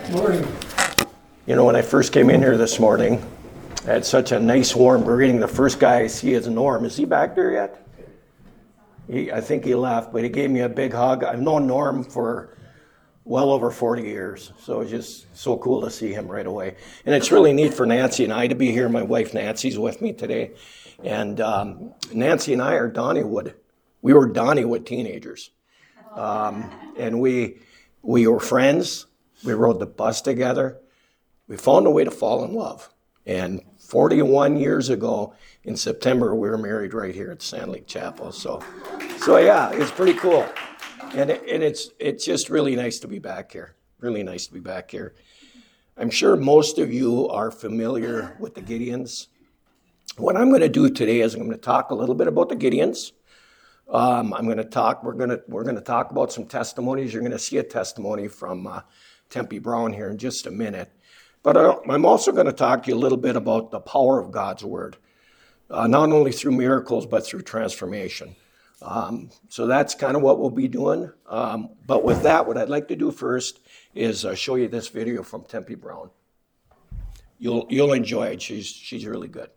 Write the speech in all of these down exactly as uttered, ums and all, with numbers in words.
Morning. You know, when I first came in here this morning, I had such a nice warm greeting. The first guy I see is Norm. Is he back there yet? He, I think he left, but he gave me a big hug. I've known Norm for well over forty years, so it's just so cool to see him right away. And it's really neat for Nancy and I to be here. My wife Nancy's with me today. And um, Nancy and I are Donnywood. We were Donnywood teenagers. Um, and we we were friends. We rode the bus together. We found a way to fall in love. And forty-one years ago in September, we were married right here at Sand Lake Chapel. So, so yeah, it's pretty cool. And, it, and it's it's just really nice to be back here. Really nice to be back here. I'm sure most of you are familiar with the Gideons. What I'm going to do today is I'm going to talk a little bit about the Gideons. Um, I'm going to talk. We're going to we're going to talk about some testimonies. You're going to see a testimony from uh, Tempe Brown here in just a minute. But uh, I'm also going to talk to you a little bit about the power of God's word, uh, not only through miracles but through transformation. Um, so that's kind of what we'll be doing. Um, but with that, what I'd like to do first is uh, show you this video from Tempe Brown. You'll you'll enjoy it. She's she's really good.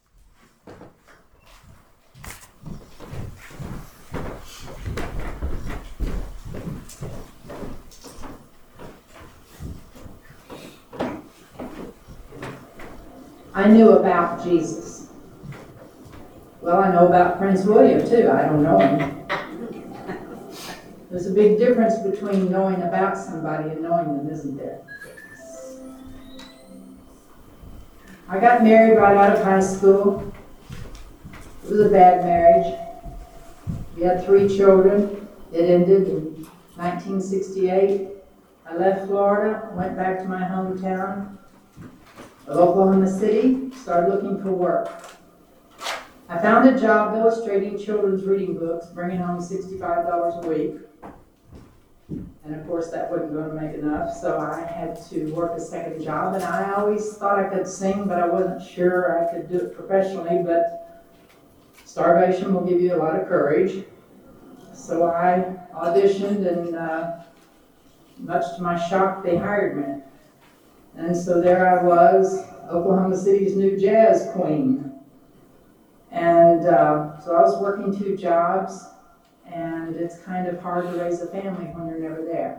I knew about Jesus. Well, I know about Prince William, too. I don't know him. There's a big difference between knowing about somebody and knowing them, isn't there? I got married right out of high school. It was a bad marriage. We had three children. It ended in nineteen sixty-eight. I left Florida, went back to my hometown of Oklahoma City, started looking for work. I found a job illustrating children's reading books, bringing home sixty-five dollars a week. And of course that wasn't going to make enough, so I had to work a second job. And I always thought I could sing, but I wasn't sure I could do it professionally. But starvation will give you a lot of courage. So I auditioned, and uh, much to my shock, they hired me. And so there I was, Oklahoma City's new jazz queen. And uh, so I was working two jobs, and it's kind of hard to raise a family when you're never there.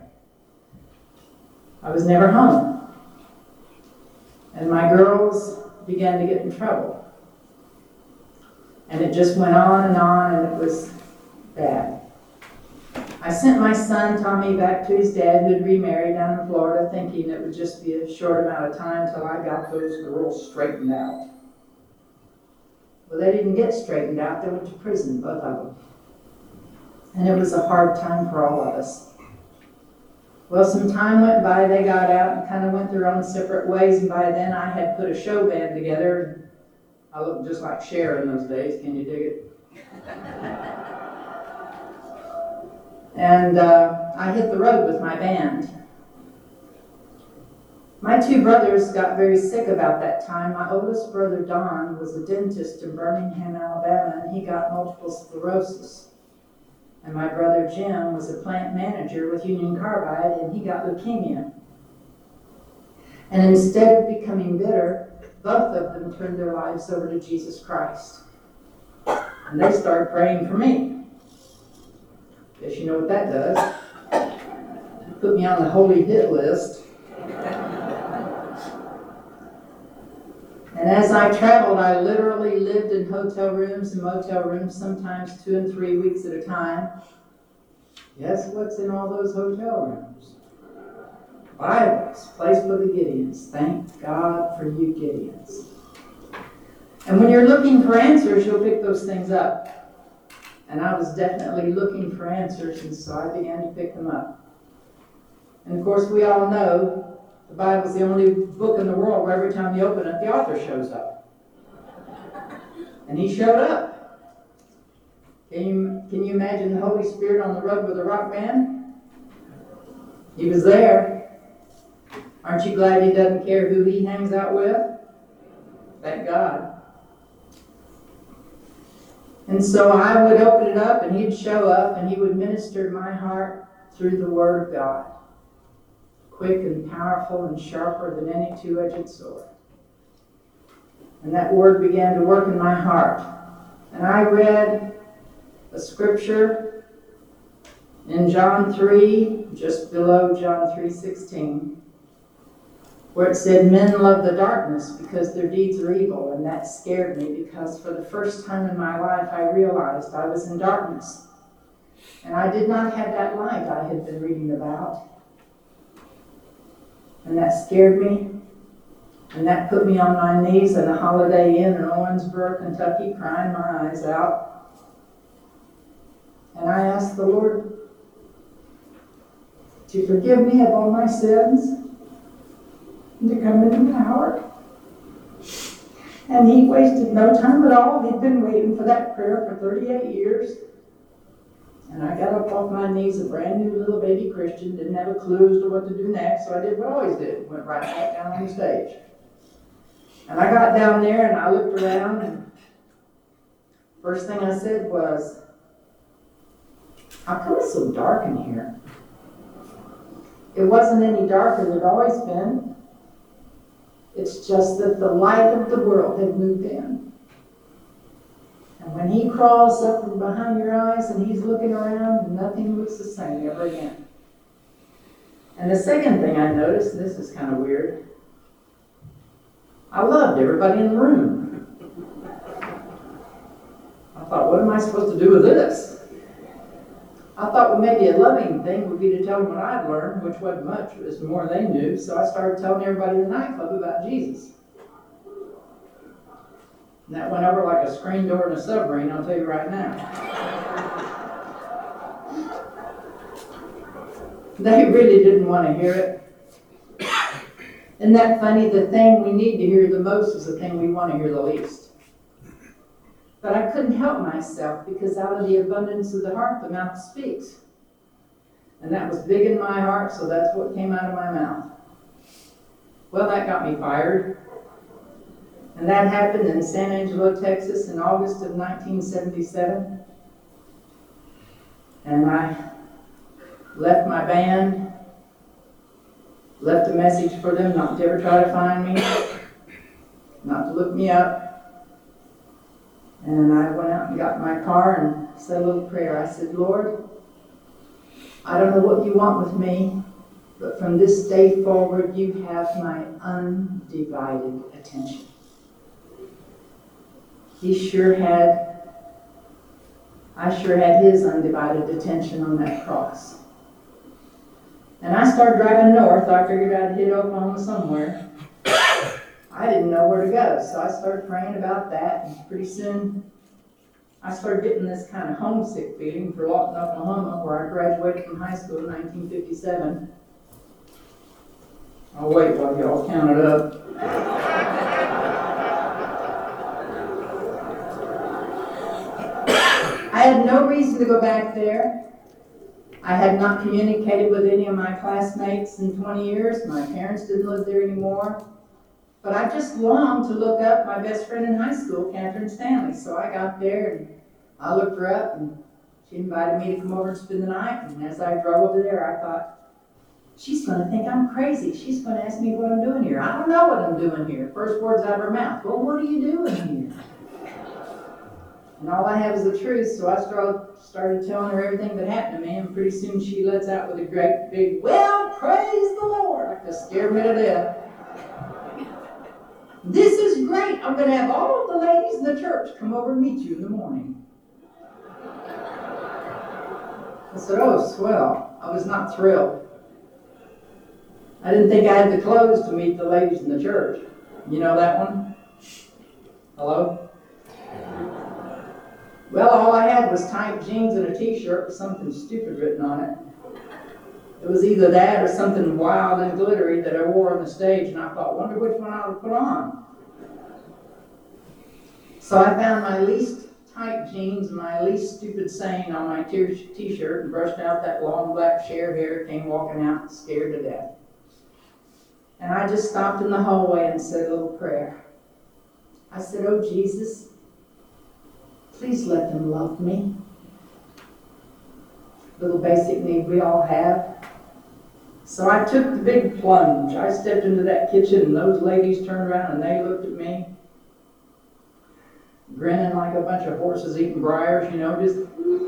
I was never home. And my girls began to get in trouble. And it just went on and on, and it was bad. I sent my son, Tommy, back to his dad, who had remarried down in Florida, thinking it would just be a short amount of time till I got those girls straightened out. Well, they didn't get straightened out. They went to prison, both of them. And it was a hard time for all of us. Well, some time went by. They got out and kind of went their own separate ways, and by then I had put a show band together. I looked just like Cher in those days. Can you dig it? And uh, I hit the road with my band. My two brothers got very sick about that time. My oldest brother, Don, was a dentist in Birmingham, Alabama, and he got multiple sclerosis. And my brother, Jim, was a plant manager with Union Carbide, and he got leukemia. And instead of becoming bitter, both of them turned their lives over to Jesus Christ. And they started praying for me. Guess you know what that does. Put me on the holy hit list. And as I traveled, I literally lived in hotel rooms and motel rooms, sometimes two and three weeks at a time. Guess what's in all those hotel rooms? Bibles, place for the Gideons. Thank God for you Gideons. And when you're looking for answers, you'll pick those things up. And I was definitely looking for answers, and so I began to pick them up. And of course, we all know the Bible's the only book in the world where every time you open it, the author shows up. And he showed up. Can you, can you imagine the Holy Spirit on the road with a rock band? He was there. Aren't you glad he doesn't care who he hangs out with? Thank God. And so I would open it up, and he'd show up, and he would minister to my heart through the Word of God. Of quick and powerful and sharper than any two-edged sword. And that word began to work in my heart. And I read a scripture in John three, just below John three sixteen, where it said, men love the darkness because their deeds are evil. And that scared me because for the first time in my life I realized I was in darkness. And I did not have that light I had been reading about. And that scared me. And that put me on my knees in a Holiday Inn in Owensboro, Kentucky, crying my eyes out. And I asked the Lord to forgive me of all my sins and to come into my heart. And he wasted no time at all. He'd been waiting for that prayer for thirty-eight years. And I got up off my knees, a brand new little baby Christian, didn't have a clue as to what to do next, so I did what I always did, went right back down on the stage. And I got down there and I looked around, and first thing I said was, how come it's so dark in here? It wasn't any darker than it had always been. It's just that the light of the world had moved in. And when he crawls up from behind your eyes and he's looking around, nothing looks the same ever again. And the second thing I noticed, and this is kind of weird, I loved everybody in the room. I thought, what am I supposed to do with this? I thought, well, maybe a loving thing would be to tell them what I'd learned, which wasn't much, it was more they knew. So I started telling everybody in the nightclub about Jesus. And that went over like a screen door in a submarine, I'll tell you right now. They really didn't want to hear it. Isn't that funny? The thing we need to hear the most is the thing we want to hear the least. But I couldn't help myself because out of the abundance of the heart, the mouth speaks. And that was big in my heart, so that's what came out of my mouth. Well, that got me fired. And that happened in San Angelo, Texas in August of nineteen seventy-seven. And I left my band, left a message for them not to ever try to find me, not to look me up. And I went out and got in my car and said a little prayer. I said, Lord, I don't know what you want with me, but from this day forward, you have my undivided attention. He sure had, I sure had his undivided attention on that cross. And I started driving north. I figured I'd hit Oklahoma somewhere. I didn't know where to go, so I started praying about that, and pretty soon I started getting this kind of homesick feeling for Lawton, Oklahoma, where I graduated from high school in nineteen fifty-seven. I'll wait while y'all count it up. I had no reason to go back there. I had not communicated with any of my classmates in twenty years. My parents didn't live there anymore. But I just longed to look up my best friend in high school, Catherine Stanley. So I got there and I looked her up and she invited me to come over and spend the night. And as I drove over there, I thought, she's going to think I'm crazy. She's going to ask me what I'm doing here. I don't know what I'm doing here. First words out of her mouth, well, what are you doing here? And all I have is the truth, so I started, started telling her everything that happened to me, and pretty soon she lets out with a great big, well, praise the Lord, like to scare me to death. This is great. I'm going to have all of the ladies in the church come over and meet you in the morning. I said, oh, swell. I was not thrilled. I didn't think I had the clothes to meet the ladies in the church. You know that one? Hello? Well, all I had was tight jeans and a t-shirt with something stupid written on it. It was either that or something wild and glittery that I wore on the stage, and I thought, wonder which one I would put on. So I found my least tight jeans and my least stupid saying on my t-shirt and brushed out that long black share hair, came walking out scared to death. And I just stopped in the hallway and said a little prayer. I said, oh, Jesus, please let them love me. Little basic need we all have. So I took the big plunge. I stepped into that kitchen and those ladies turned around and they looked at me, grinning like a bunch of horses eating briars, you know, just...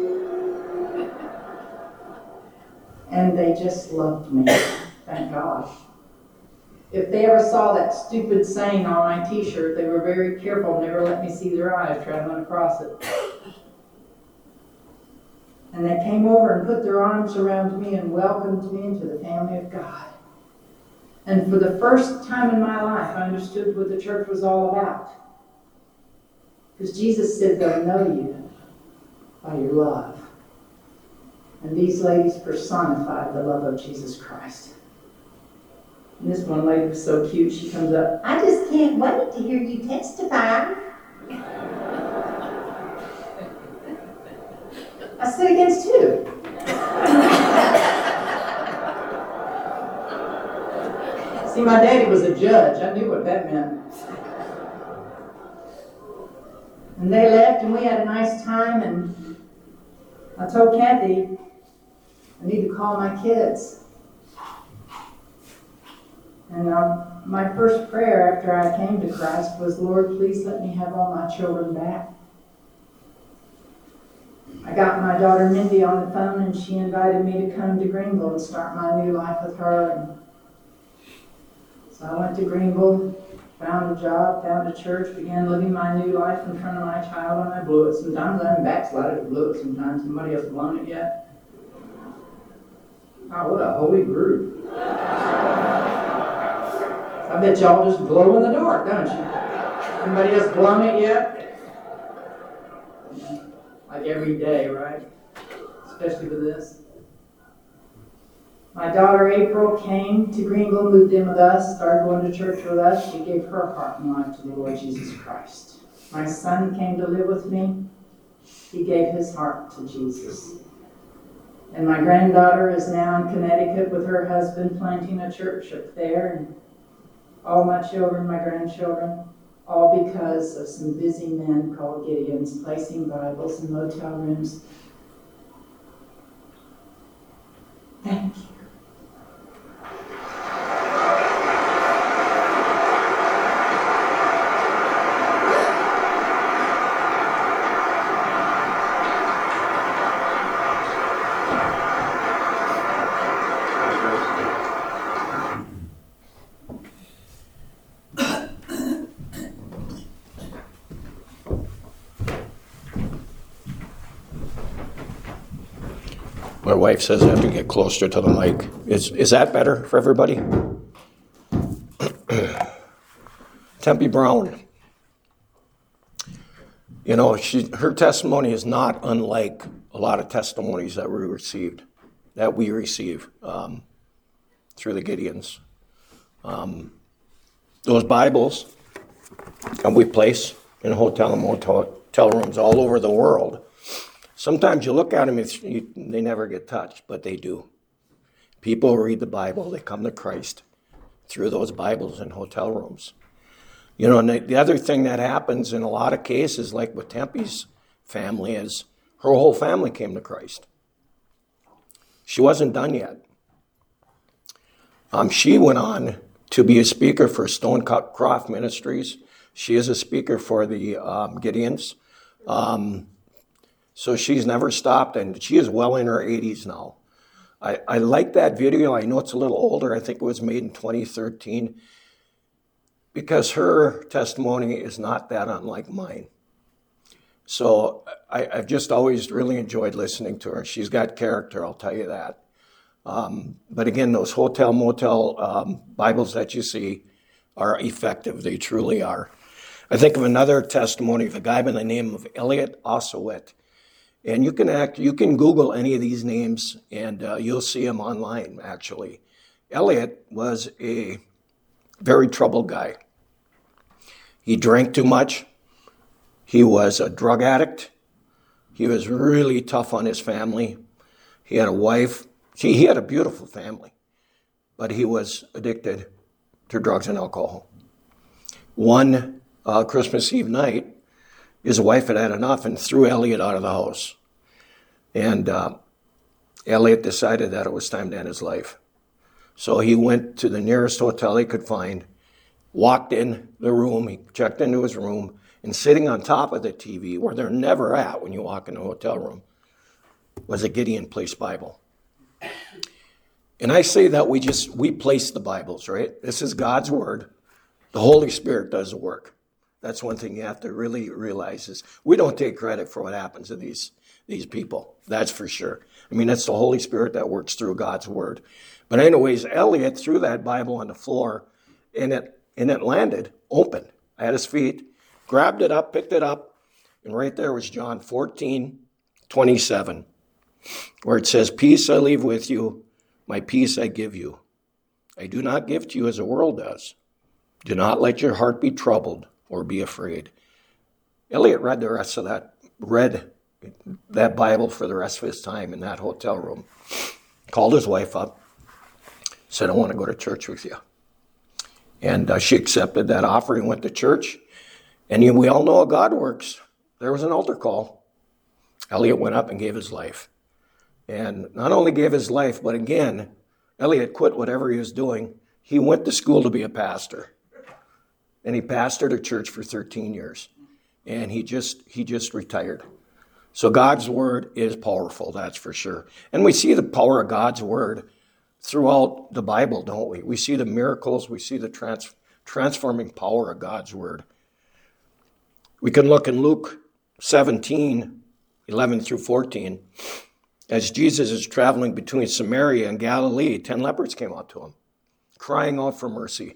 And they just loved me, thank God. If they ever saw that stupid saying on my t-shirt, they were very careful, never let me see their eyes traveling across it. And they came over and put their arms around me and welcomed me into the family of God. And for the first time in my life, I understood what the church was all about. Because Jesus said they'll know you by your love. And these ladies personified the love of Jesus Christ. And this one lady was so cute, she comes up, I just can't wait to hear you testify. I stood against two. See, my daddy was a judge. I knew what that meant. And they left, and we had a nice time, and I told Kathy, I need to call my kids. And um, my first prayer after I came to Christ was, Lord, please let me have all my children back. I got my daughter Mindy on the phone, and she invited me to come to Greenville and start my new life with her. And so I went to Greenville, found a job, found a church, began living my new life in front of my child, and I blew it sometimes. I'm backslided, I blew it sometimes. Somebody else blown it yet? Oh, what a holy group. I bet y'all just glow in the dark, don't you? Anybody else blown it yet? Like every day, right? Especially with this. My daughter April came to Greenville, moved in with us, started going to church with us. She gave her heart and life to the Lord Jesus Christ. My son came to live with me. He gave his heart to Jesus. And my granddaughter is now in Connecticut with her husband, planting a church up there. And all my children, my grandchildren, all because of some busy men called Gideons placing Bibles in motel rooms. Thank you. My wife says I have to get closer to the mic. Is is that better for everybody? Tempe Brown. You know, she her testimony is not unlike a lot of testimonies that we received, that we receive um, through the Gideons. Um, those Bibles that we place in hotel and motel hotel rooms all over the world. Sometimes you look at them, it's, you, they never get touched, but they do. People read the Bible, they come to Christ through those Bibles in hotel rooms. You know, and the, the other thing that happens in a lot of cases, like with Tempe's family, is her whole family came to Christ. She wasn't done yet. Um, she went on to be a speaker for Stonecroft Ministries. She is a speaker for the um, Gideons. Um, So she's never stopped, and she is well in her eighties now. I, I like that video. I know it's a little older. I think it was made in twenty thirteen, because her testimony is not that unlike mine. So I, I've just always really enjoyed listening to her. She's got character, I'll tell you that. Um, but again, those hotel, motel um, Bibles that you see are effective. They truly are. I think of another testimony of a guy by the name of Elliot Osowet. And you can act, you can Google any of these names, and uh, you'll see them online, actually. Elliot was a very troubled guy. He drank too much. He was a drug addict. He was really tough on his family. He had a wife. See, he had a beautiful family, but he was addicted to drugs and alcohol. One uh, Christmas Eve night, his wife had had enough and threw Elliot out of the house. And uh, Elliot decided that it was time to end his life. So he went to the nearest hotel he could find, walked in the room, he checked into his room, and sitting on top of the T V, where they're never at when you walk in a hotel room, was a Gideon Place Bible. And I say that we just, we place the Bibles, right? This is God's word. The Holy Spirit does the work. That's one thing you have to really realize is we don't take credit for what happens to these, these people. That's for sure. I mean, it's the Holy Spirit that works through God's word. But anyways, Elliot threw that Bible on the floor, and it, and it landed open at his feet, grabbed it up, picked it up, and right there was John fourteen twenty-seven, where it says, "Peace I leave with you, my peace I give you. I do not give to you as the world does. Do not let your heart be troubled or be afraid." Elliot read the rest of that, read that Bible for the rest of his time in that hotel room. Called his wife up, said, "I want to go to church with you." And uh, she accepted that offer and went to church. And you, we all know how God works. There was an altar call. Elliot went up and gave his life. And not only gave his life, but again, Elliot quit whatever he was doing. He went to school to be a pastor. And he pastored a church for thirteen years. And he just he just retired. So God's word is powerful, that's for sure. And we see the power of God's word throughout the Bible, don't we? We see the miracles, we see the trans- transforming power of God's word. We can look in Luke seventeen, eleven through fourteen. As Jesus is traveling between Samaria and Galilee, ten lepers came out to him, crying out for mercy.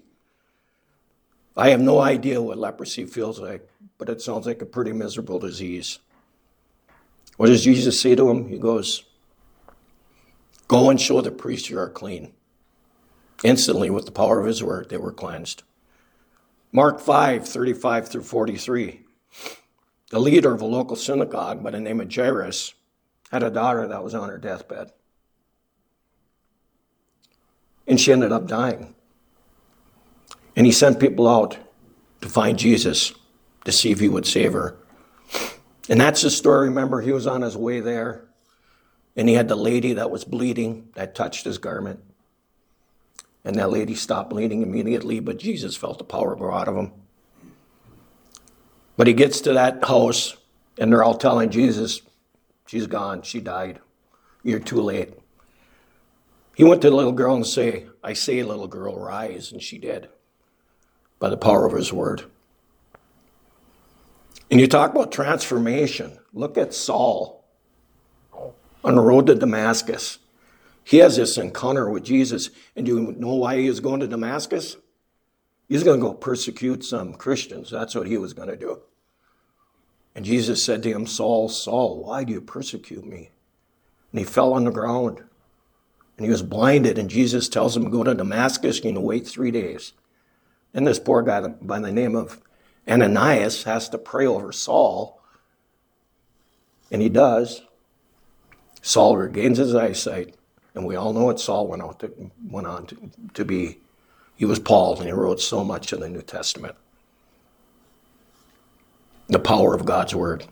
I have no idea what leprosy feels like, but it sounds like a pretty miserable disease. What does Jesus say to him? He goes, "Go and show the priest you are clean." Instantly, with the power of his word, they were cleansed. Mark five, thirty-five through forty-three. The leader of a local synagogue by the name of Jairus had a daughter that was on her deathbed. And she ended up dying. And he sent people out to find Jesus to see if he would save her. And that's the story. Remember, he was on his way there. And he had the lady that was bleeding that touched his garment. And that lady stopped bleeding immediately, but Jesus felt the power go out of him. But he gets to that house, and they're all telling Jesus, "She's gone. She died. You're too late." He went to the little girl and say, "I say, little girl, rise." And she did, by the power of his word. And you talk about transformation. Look at Saul on the road to Damascus. He has this encounter with Jesus. And do you know why he was going to Damascus? He's going to go persecute some Christians. That's what he was going to do. And Jesus said to him, "Saul, Saul, why do you persecute me?" And he fell on the ground. And he was blinded. And Jesus tells him, "Go to Damascus and you wait three days." And this poor guy by the name of Ananias has to pray over Saul. And he does. Saul regains his eyesight. And we all know what Saul went, out to, went on to, to be. He was Paul, and he wrote so much in the New Testament. The power of God's word.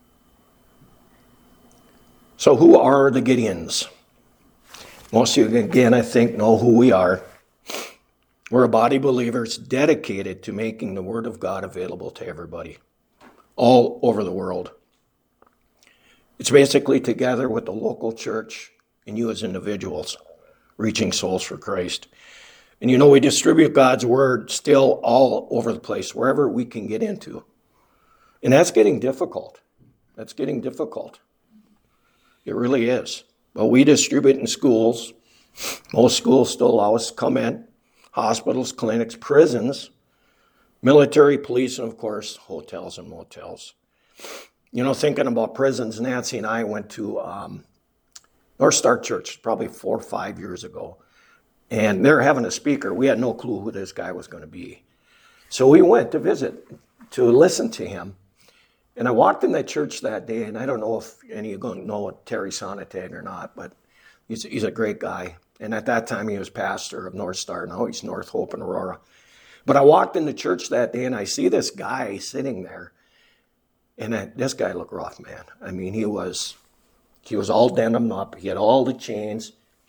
So who are the Gideons? Most of you, again, I think, know who we are. We're a body of believers dedicated to making the word of God available to everybody, all over the world. It's basically together with the local church and you as individuals, reaching souls for Christ. And you know, we distribute God's word still all over the place, wherever we can get into. And that's getting difficult. That's getting difficult. It really is. But we distribute in schools. Most schools still allow us to come in. Hospitals, clinics, prisons, military, police, and of course, hotels and motels. You know, thinking about prisons, Nancy and I went to um, North Star Church probably four or five years ago. And they're having a speaker. We had no clue who this guy was going to be. So we went to visit, to listen to him. And I walked in that church that day, and I don't know if any of you know Terry Sonatag or not, but he's, he's a great guy. And at that time, he was pastor of North Star. Now he's North Hope and Aurora. But I walked in the church that day, and I see this guy sitting there. And I, this guy looked rough, man. I mean, he was he was all denimed up. He had all the chains.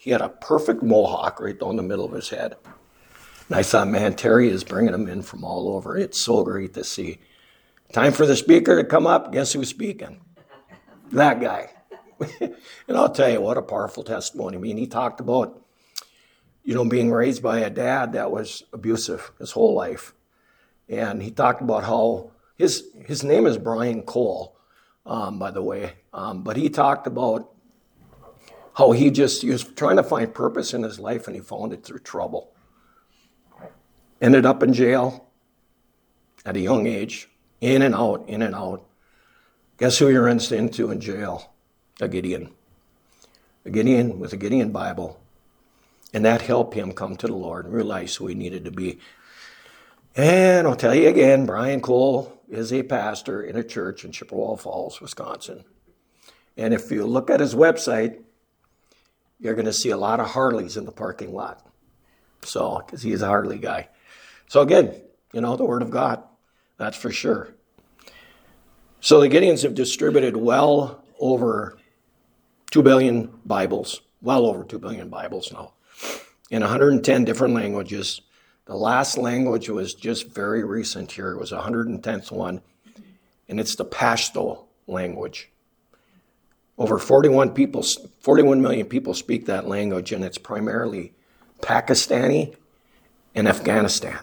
He had a perfect mohawk right down the middle of his head. And I thought, man, Terry is bringing them in from all over. It's so great to see. Time for the speaker to come up. Guess who's speaking? That guy. And I'll tell you, what a powerful testimony. I mean, he talked about, you know, being raised by a dad that was abusive his whole life. And he talked about how his his name is Brian Cole, um, by the way. Um, but he talked about how he just he was trying to find purpose in his life, and he found it through trouble. Ended up in jail at a young age, in and out, in and out. Guess who he runs into in jail? A Gideon. A Gideon with a Gideon Bible. And that helped him come to the Lord and realize who he needed to be. And I'll tell you again, Brian Cole is a pastor in a church in Chippewa Falls, Wisconsin. And if you look at his website, you're going to see a lot of Harleys in the parking lot. So, because he's a Harley guy. So again, you know, the Word of God, that's for sure. So the Gideons have distributed well over two billion Bibles, well over two billion Bibles now, in one hundred ten different languages. The last language was just very recent here. It was the one hundred tenth one, and it's the Pashto language. Over forty-one people, forty-one million people speak that language, and it's primarily Pakistani and Afghanistan.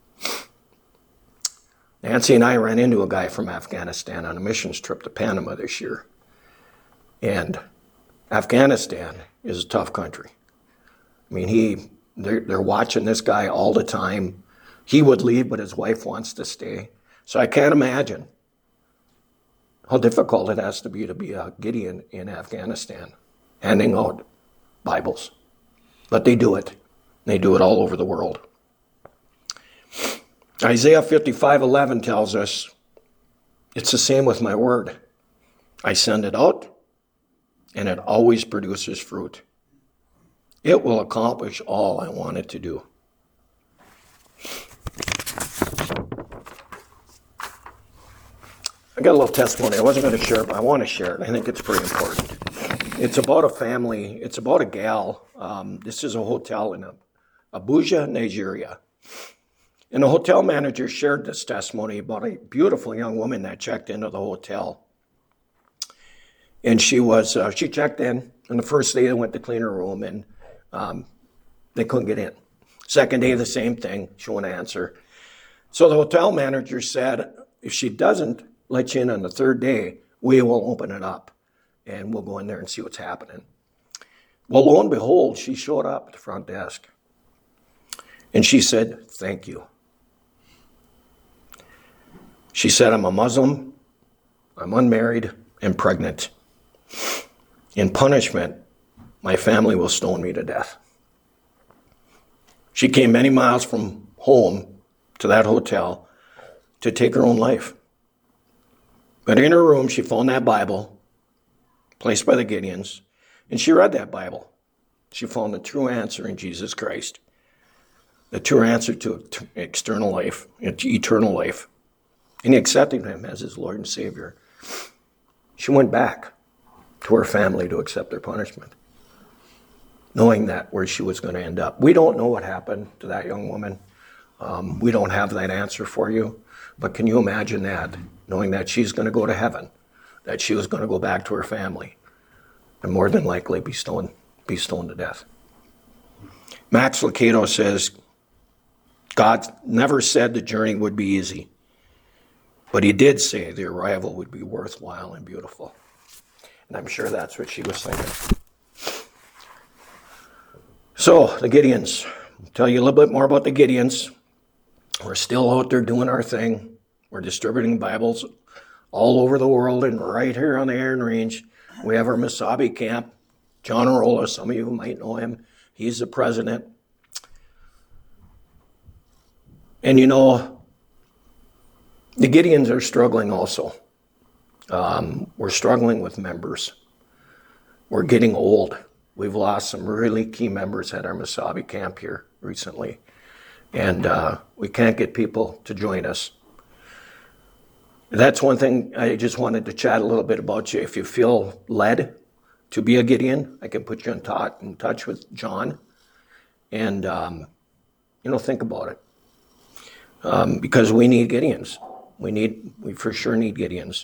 Nancy and I ran into a guy from Afghanistan on a missions trip to Panama this year. And Afghanistan is a tough country. I mean, he they're, they're watching this guy all the time. He would leave, but his wife wants to stay. So I can't imagine how difficult it has to be to be a Gideon in Afghanistan, handing out Bibles. But they do it. They do it all over the world. Isaiah fifty-five eleven tells us, it's the same with my word. I send it out, and it always produces fruit. It will accomplish all I want it to do. I got a little testimony. I wasn't going to share it, but I want to share it. I think it's pretty important. It's about a family. It's about a gal. Um, this is a hotel in Abuja, Nigeria. And the hotel manager shared this testimony about a beautiful young woman that checked into the hotel. And she was, uh, she checked in, and the first day they went to clean her room, and um, they couldn't get in. Second day, the same thing, she wouldn't answer. So the hotel manager said, if she doesn't let you in on the third day, we will open it up, and we'll go in there and see what's happening. Well, lo and behold, she showed up at the front desk. And she said, thank you. She said, I'm a Muslim, I'm unmarried, and pregnant. In punishment, my family will stone me to death. She came many miles from home to that hotel to take her own life. But in her room, she found that Bible, placed by the Gideons, and she read that Bible. She found the true answer in Jesus Christ, the true answer to external life, eternal life, and accepting him as his Lord and Savior. She went back to her family to accept their punishment, knowing that where she was going to end up. We don't know what happened to that young woman. Um, we don't have that answer for you. But can you imagine that, knowing that she's going to go to heaven, that she was going to go back to her family, and more than likely be stoned, be stoned to death? Max Lucado says, God never said the journey would be easy, but he did say the arrival would be worthwhile and beautiful. And I'm sure that's what she was thinking. So, the Gideons. I'll tell you a little bit more about the Gideons. We're still out there doing our thing. We're distributing Bibles all over the world, and right here on the Iron Range, we have our Mesabi camp. John Arola, some of you might know him. He's the president. And you know, the Gideons are struggling also. Um, we're struggling with members. We're getting old. We've lost some really key members at our Mesabi camp here recently. And uh, we can't get people to join us. That's one thing I just wanted to chat a little bit about you. If you feel led to be a Gideon, I can put you in, ta- in touch with John. And, um, you know, think about it. Um, because we need Gideons. We need, we for sure need Gideons.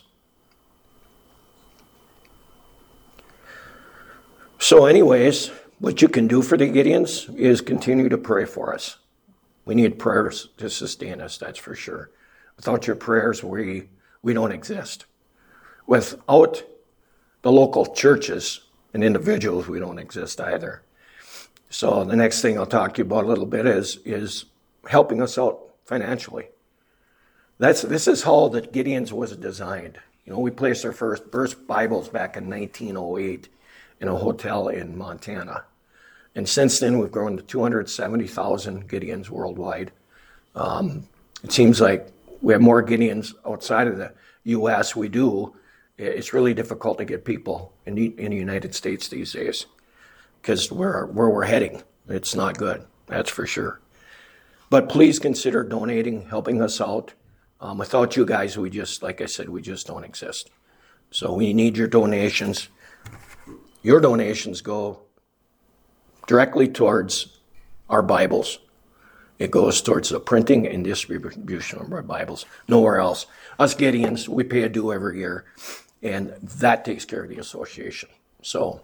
So anyways, what you can do for the Gideons is continue to pray for us. We need prayers to sustain us, that's for sure. Without your prayers, we, we don't exist. Without the local churches and individuals, we don't exist either. So the next thing I'll talk to you about a little bit is, is helping us out financially. That's this is how the Gideons was designed. You know, we placed our first first Bibles back in nineteen oh eight in a hotel in Montana. And since then, we've grown to two hundred seventy thousand Gideons worldwide. Um, it seems like we have more Gideons outside of the U S we do. It's really difficult to get people in the, in the United States these days because where, where we're heading, it's not good, that's for sure. But please consider donating, helping us out. Um, without you guys, we just, like I said, we just don't exist. So we need your donations. Your donations go directly towards our Bibles. It goes towards the printing and distribution of our Bibles. Nowhere else. Us Gideons, we pay a due every year, and that takes care of the association. So,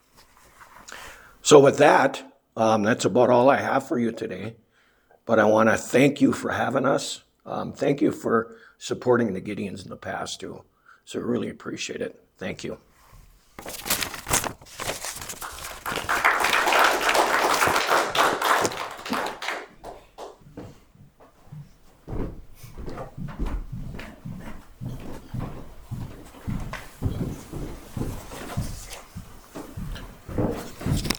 so with that, um, that's about all I have for you today. But I want to thank you for having us. Um, thank you for supporting the Gideons in the past, too. So really appreciate it. Thank you.